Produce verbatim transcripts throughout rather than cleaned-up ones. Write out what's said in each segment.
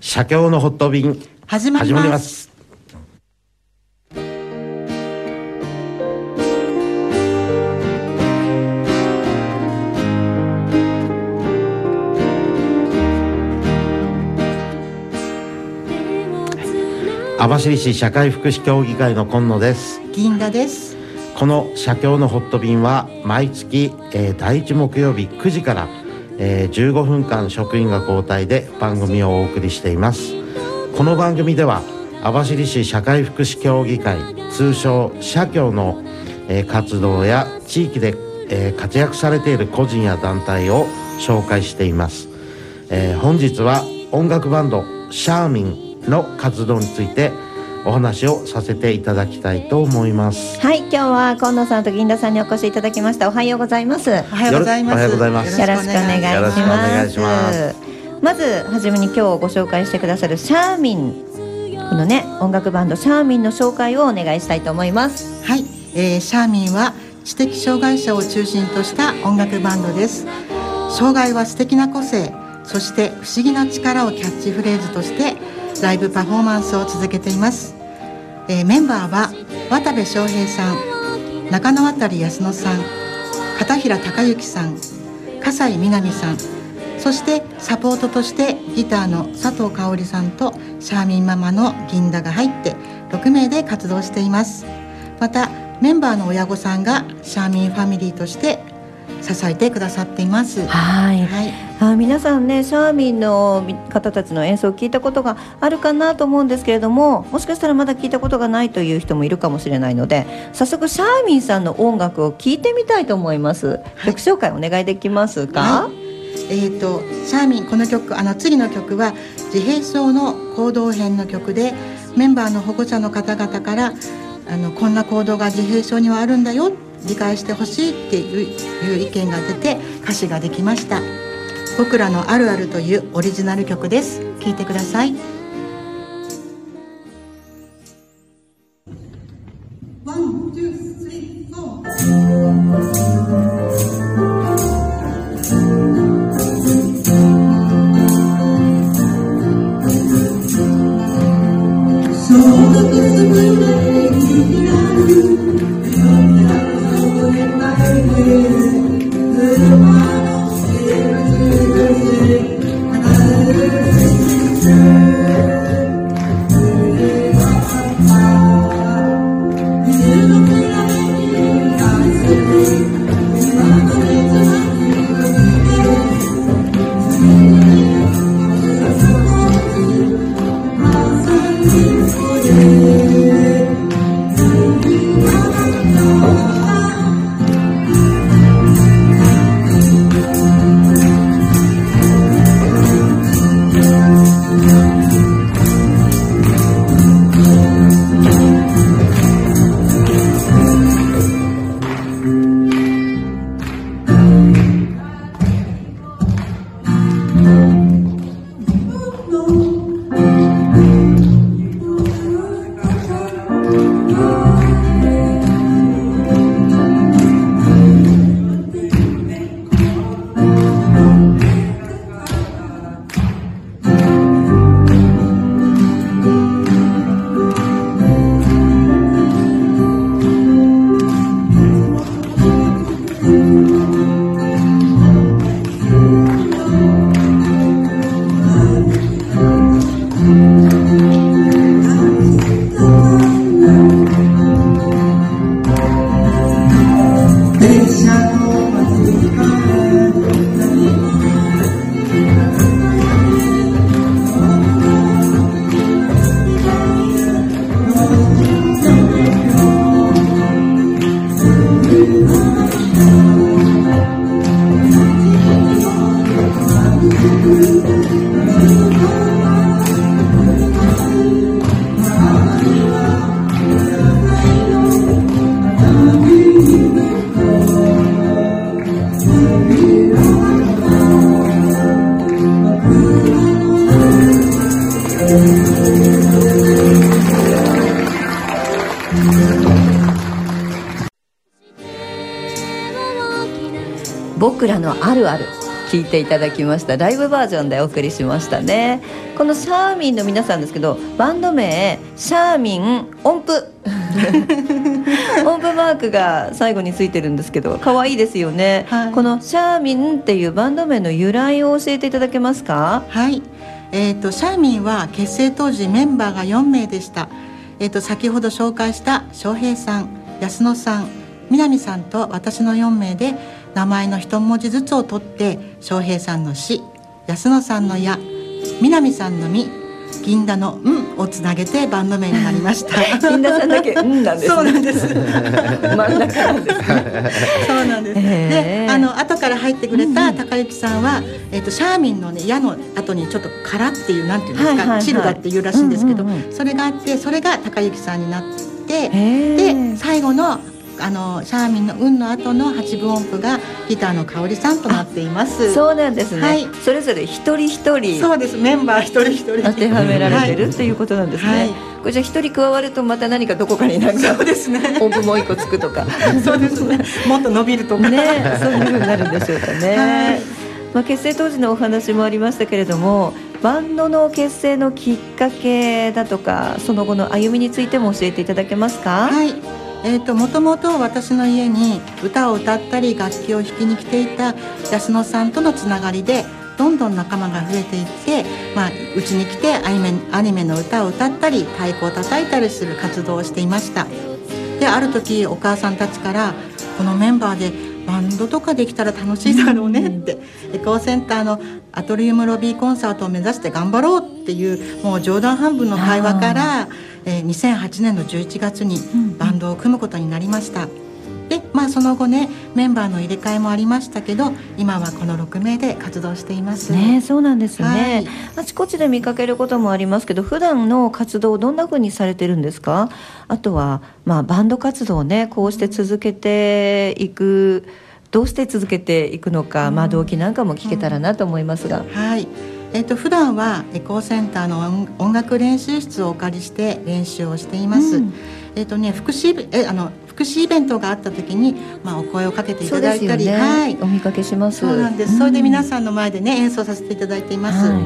社協のホット便始まります。 始まります。網走市社会福祉協議会の今野です。 銀田です。 この社協のホット便は毎月、えー、だいいち木曜日くじから、えー、じゅうごふんかん職員が交代で番組をお送りしています。この番組では網走市社会福祉協議会、通称社協の、えー、活動や地域で、えー、活躍されている個人や団体を紹介しています。えー、本日は音楽バンドシャーミンの活動についてお話をさせていただきたいと思います。 はい、今日は今野さんと銀田さんにお越しいただきました。おはようございます。おはようございます。 おはようございます。 よろしくお願いします。 よろしくお願いします。 まずはじめに今日ご紹介してくださるシャーミン、このね音楽バンドシャーミンの紹介をお願いしたいと思います。 はい、えー、シャーミンは知的障害者を中心とした音楽バンドです。障害は素敵な個性、そして不思議な力をキャッチフレーズとしてライブパフォーマンスを続けています。えー、メンバーは渡部翔平さん、中野渡康野さん、片平隆之さん、笠井みなみさん、そしてサポートとしてギターの佐藤香織さんとシャーミンママの銀田が入ってろくめいで活動しています。またメンバーの親御さんがシャーミンファミリーとして支えてくださっています。 はい、はい、あ皆さんねシャーミンの方たちの演奏を聞いたことがあるかなと思うんですけれども、もしかしたらまだ聞いたことがないという人もいるかもしれないので、早速シャーミンさんの音楽を聞いてみたいと思います。はい、曲紹介お願いできますか？ はい、えーと、シャーミン、この曲、あの次の曲は自閉症の行動編の曲で、メンバーの保護者の方々からあのこんな行動が自閉症にはあるんだよ、理解してほしいっていう意見が出て歌詞ができました。僕らのあるあるというオリジナル曲です。聴いてください。ワン、ツー、スリー、フォー。 僕らのあるある聞いていただきました。ライブバージョンでお送りしましたね。このシャーミンの皆さんですけど、バンド名シャーミン音符音符マークが最後についてるんですけど、可愛いですよね、はい、このシャーミンっていうバンド名の由来を教えていただけますか？ はい、えーと、シャーミンは結成当時メンバーがよんめいでした。えーと、先ほど紹介した翔平さん、安野さん、南さんと私のよんめいで名前の一文字ずつを取って翔平さんのし、安野さんのや、南さんのみ、銀田のんをつなげてバンド名になりました。 銀田さんだけんなんですね。 そうなんです。真ん中なんですね。 そうなんです。で、あの後から入ってくれた高幸さんは、うん、えっとシャーミンのね、矢の後にちょっとからっていうなんていうんですか、はいはいはい、チルダっていうらしいんですけど、うんうんうん、それがあってそれが高幸さんになって、で最後のあのシャーミンの運の後の八分音符がギターの香織さんとなっています。 そうなんですね、はい、それぞれ一人一人、 そうです、メンバー一人一人当てはめられてるっていうことなんですね、はい、これじゃあ一人加わるとまた何かどこかになんかそうですね、 音符もう一個つくとかそうですね、もっと伸びるとかね、そういう風になるんでしょうかね、はい、まあ、結成当時のお話もありましたけれども、バンドの結成のきっかけだとかその後の歩みについても教えていただけますか？ はい、えーと、もともと私の家に歌を歌ったり楽器を弾きに来ていた安野さんとのつながりでどんどん仲間が増えていって、まあ、うちに来てアニメ、アニメの歌を歌ったり太鼓を叩いたりする活動をしていました。で、ある時お母さんたちからこのメンバーでバンドとかできたら楽しいだろうねってエコーセンターのアトリウムロビーコンサートを目指して頑張ろうっていうもう冗談半分の会話から、えー、にせんはちねんのじゅういちがつにバンドを組むことになりました。で、まあ、その後ねメンバーの入れ替えもありましたけど今はこのろくめいで活動していますね。そうなんですね、はい、あちこちで見かけることもありますけど、普段の活動をどんな風にされてるんですか？あとは、まあ、バンド活動をねこうして続けていく、どうして続けていくのか、まあ、動機なんかも聞けたらなと思いますが、 うんうん、はい、えーと、普段はエコーセンターの音楽練習室をお借りして練習をしています、うん、えーとね、福祉えあの福祉イベントがあった時に、まあ、お声をかけていただいたり、 ね、 はい、 お見かけします。 そうなんです、うん、それで皆さんの前でね演奏させていただいています、はい、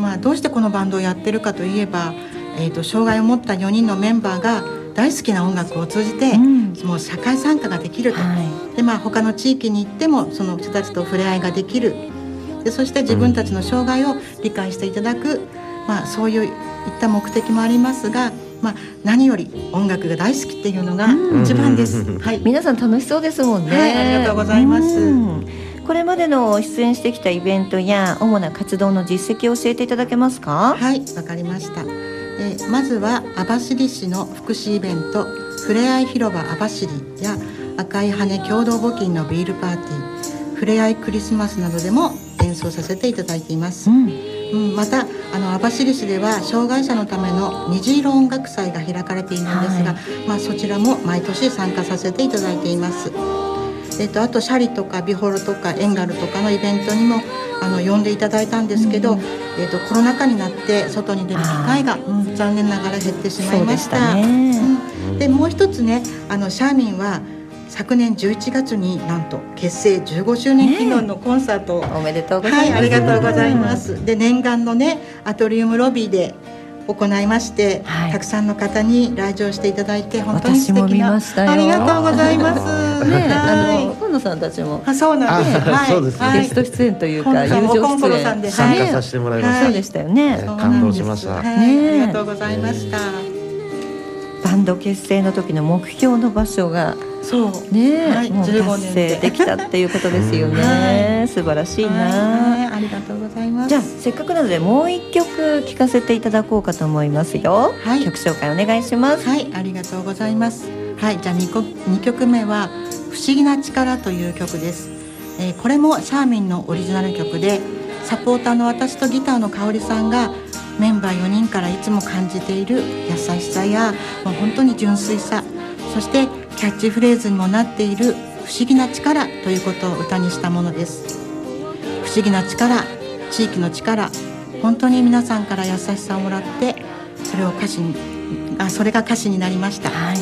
まあ、どうしてこのバンドをやってるかといえば、えーと、障害を持ったよにんのメンバーが大好きな音楽を通じて、うん、もう社会参加ができると、はい、で、まあ、他の地域に行ってもその人たちと触れ合いができる、でそして自分たちの障害を理解していただく、まあ、そういういった目的もありますが、まあ、何より音楽が大好きっていうのが一番です、はい、 皆さん楽しそうですもんね、 はい、ありがとうございます。 これまでの出演してきたイベントや主な活動の実績を教えていただけますか？ はい、わかりました。えー、まずは網走市の福祉イベントふれあい広場網走や赤い羽共同募金のビールパーティー、ふれあいクリスマスなどでも演奏させていただいています、うんうん、またあの網走市では障害者のための虹色音楽祭が開かれているんですが、はい、まあ、そちらも毎年参加させていただいています。えっと、あとシャリとかビホロとかエンガルとかのイベントにもあの呼んでいただいたんですけど、うん、えっと、コロナ禍になって外に出る機会が、うん、残念ながら減ってしまいました。 そうでしたね、 うん、でもう一つね、あのシャーミンは昨年じゅういちがつになんと結成じゅうごしゅうねん記念のコンサートを、 ね、おめでとうございます、 はい、ありがとうございます。で、念願のねアトリウムロビーで行いまして、はい、たくさんの方に来場していただいて本当に素敵な、 私も見ましたよ。 ありがとうございますね、はい、 あの今野さんたちもあ、そうなんです、はい、 そうですね、 ゲスト出演というか友情出演で参加させてもらいました、 はい、そうでしたよね、 感動しました、 はい、ね、ありがとうございました。 バンド結成の時の目標の場所がそうね、 はい、 もう達成できたっていうことですよね、はい、素晴らしいな、 はい、ありがとうございます。 じゃあせっかくなのでもう一曲聴かせていただこうかと思いますよ、はい、曲紹介お願いします。 はい、ありがとうございます。はい、じゃあ 2, 2曲目は不思議な力という曲です、えー、これもシャーミンのオリジナル曲でサポーターの私とギターの香織さんがメンバーよにんからいつも感じている優しさやもう本当に純粋さ、そしてキャッチフレーズにもなっている不思議な力ということを歌にしたものです。不思議な力、地域の力、本当に皆さんから優しさをもらってそれを歌詞にあそれが歌詞になりました、はい、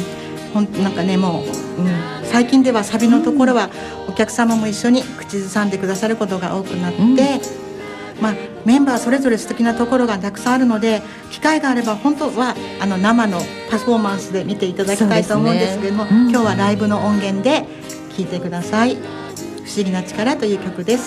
ほんなんかねもう、うん、最近ではサビのところはお客様も一緒に口ずさんでくださることが多くなって、うん、まあ、メンバーそれぞれ素敵なところがたくさんあるので、機会があれば本当はあの生のパフォーマンスで見ていただきたいと思うんですけれども、ね、うん、今日はライブの音源で聴いてください。不思議な力という曲です。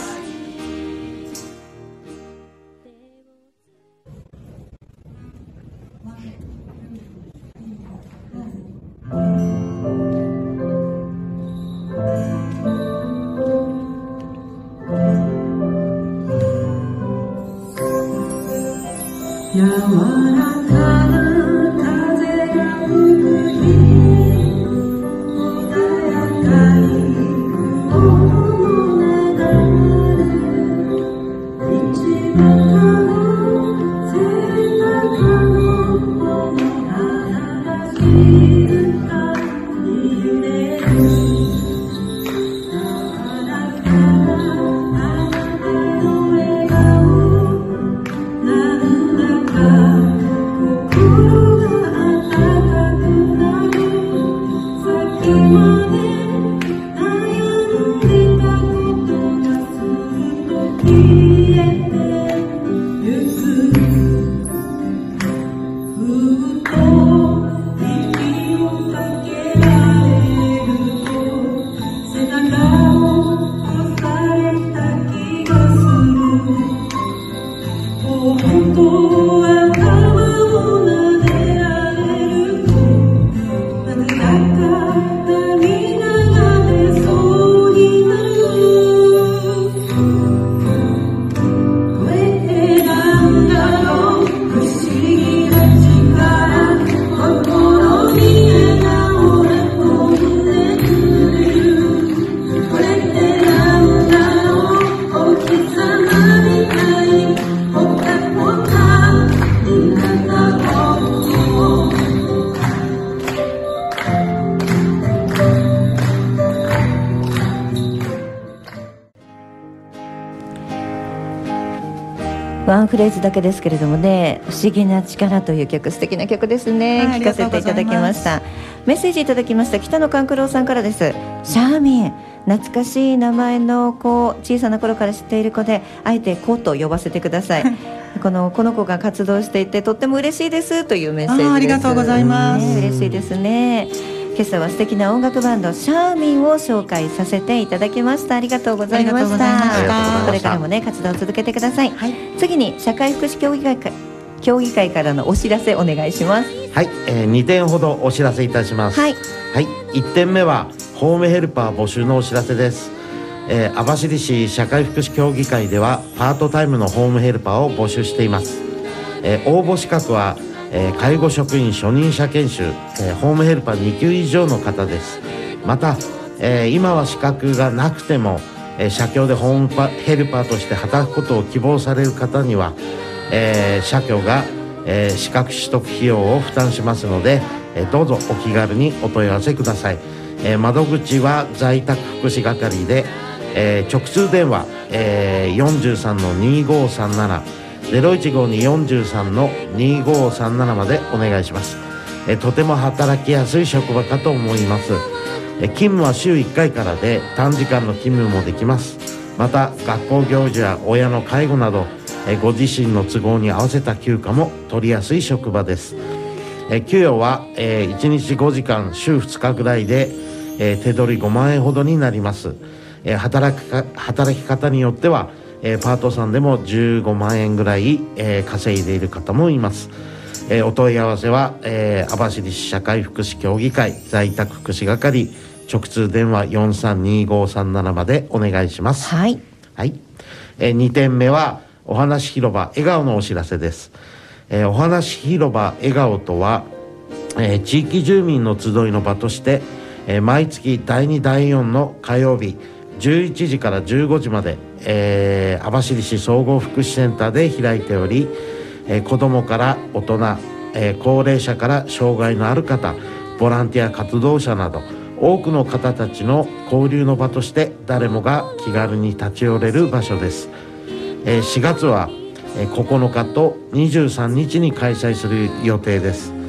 ワンフレーズだけですけれどもね、不思議な力という曲、素敵な曲ですね、はい、聴かせていただきました。メッセージいただきました北野勘九郎さんからです。シャーミン、懐かしい名前の子、小さな頃から知っている子で、あえて子と呼ばせてくださいこのこの子が活動していてとっても嬉しいですというメッセージです。 あ, ありがとうございます、ね、嬉しいですね。今朝は素敵な音楽バンドシャーミンを紹介させていただきました。ありがとうございました。これからもね活動を続けてください、はい、次に社会福祉協議会か協議会からのお知らせお願いします。 はい、えー、にてんほどお知らせいたします。はい、はい、いってんめはホームヘルパー募集のお知らせです。えー、網走市社会福祉協議会ではパートタイムのホームヘルパーを募集しています。えー、応募資格はえー、介護職員初任者研修、えー、ホームヘルパーに級以上の方です。また、えー、今は資格がなくても、えー、社協でホームヘルパーとして働くことを希望される方には、えー、社協が、えー、資格取得費用を負担しますので、えー、どうぞお気軽にお問い合わせください。えー、窓口は在宅福祉係で、えー、直通電話、えー、よんじゅうさんのにごさんなな ゼロいちごに よんじゅうさんのにごさんななまでお願いします。えとても働きやすい職場かと思います。え勤務は週いっかいからで短時間の勤務もできます。また学校行事や親の介護などえご自身の都合に合わせた休暇も取りやすい職場です。え給与は、えー、いちにちごじかん週ふつかぐらいで、えー、手取りごまんえんほどになります。え働きか働き方によってはえー、パートさんでもじゅうごまんえんぐらい、えー、稼いでいる方もいます。えー、お問い合わせは、えー、網走市社会福祉協議会在宅福祉係直通電話よんさんにごさんななまでお願いします。はい、はい。えー、にてんめはお話広場笑顔のお知らせです。えー、お話広場笑顔とは、えー、地域住民の集いの場として、えー、毎月だいにだいよんの火曜日じゅういちじからじゅうごじまで、えー、網走市総合福祉センターで開いており、えー、子どもから大人、えー、高齢者から障害のある方、ボランティア活動者など多くの方たちの交流の場として誰もが気軽に立ち寄れる場所です。えー、しがつはここのかとにじゅうさんにちに開催する予定です。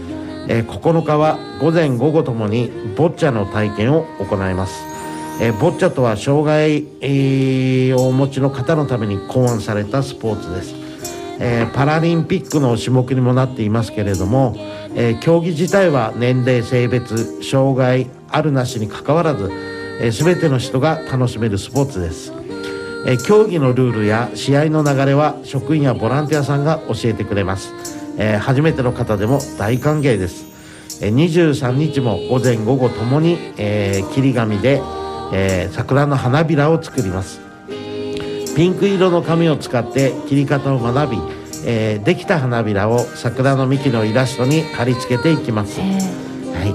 えー、ここのかは午前午後ともにボッチャの体験を行います。えー、ボッチャとは障害、えー、をお持ちの方のために考案されたスポーツです。えー、パラリンピックの種目にもなっていますけれども、えー、競技自体は年齢、性別、障害あるなしにかかわらず、えー、全ての人が楽しめるスポーツです。えー、競技のルールや試合の流れは職員やボランティアさんが教えてくれます。えー、初めての方でも大歓迎です。えー、にじゅうさんにちも午前午後ともに、えー、切り紙で、えー、桜の花びらを作ります。ピンク色の紙を使って切り方を学び、えー、できた花びらを桜の幹のイラストに貼り付けていきます。はい、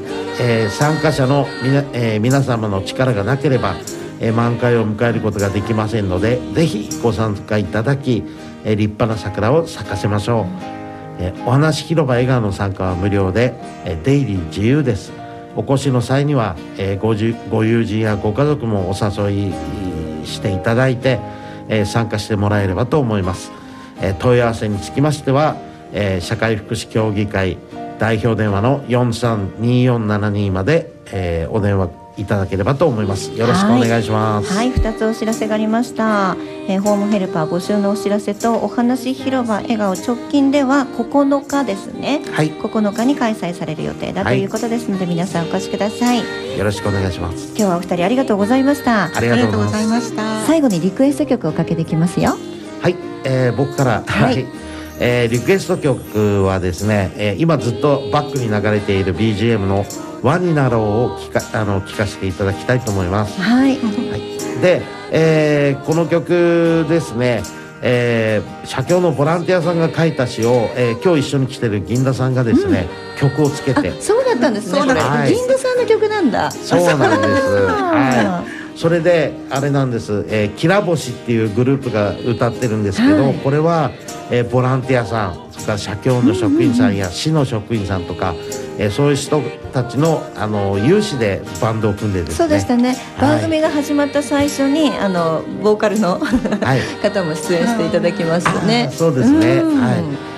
えー、参加者のみな、えー、皆様の力がなければ、えー、満開を迎えることができませんので、ぜひご参加いただき、えー、立派な桜を咲かせましょう。えー、お話広場笑顔の参加は無料で、えー、出入り自由です。お越しの際には、えー、ご, じご友人やご家族もお誘いしていただいて、えー、参加してもらえればと思います。えー、問い合わせにつきましては、えー、社会福祉協議会代表電話の よんさんにーよんななに まで、えー、お電話いただければと思います。よろしくお願いします。 はい、はい、ふたつお知らせがありました。えー、ホームヘルパー募集のお知らせとお話広場笑顔直近ではここのかですね、はい、ここのかに開催される予定だということですので、はい、皆さんお越しください。 よろしくお願いします。 今日はお二人ありがとうございました。 ありがとうございました。 最後にリクエスト曲をかけてきますよ。 はい、えー、僕から、はい、えー、リクエスト曲はですね、えー、今ずっとバックに流れている ビージーエム の輪になろうを聞か、あの聞かせていただきたいと思います。 はい、はい、 で、えー、この曲ですね、えー、社協のボランティアさんが書いた詩を、えー、今日一緒に来てる銀田さんがですね、うん、曲をつけて。 そうだったんですね。これ、はい、銀田さんの曲なんだ。 そうなんです。はい、それであれなんです、えー、きらぼしっていうグループが歌ってるんですけど、はい、これは、えー、ボランティアさん、それから社協の職員さんや市の職員さんとか、えー、そういう人たちの、あの有志でバンドを組んでですね。そうでしたね、はい、番組が始まった最初にあのボーカルの、はい、方も出演していただきましたね。 そうですね、はい、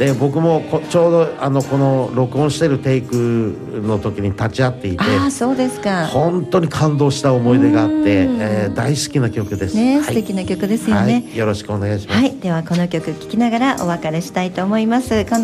で僕もこちょうどあのこの録音してるテイクの時に立ち会っていて、 あ、そうですか、 本当に感動した思い出があって、えー、大好きな曲ですね、 はい、 素敵な曲ですよね、 はい、よろしくお願いします。 はい、ではこの曲聴きながらお別れしたいと思います。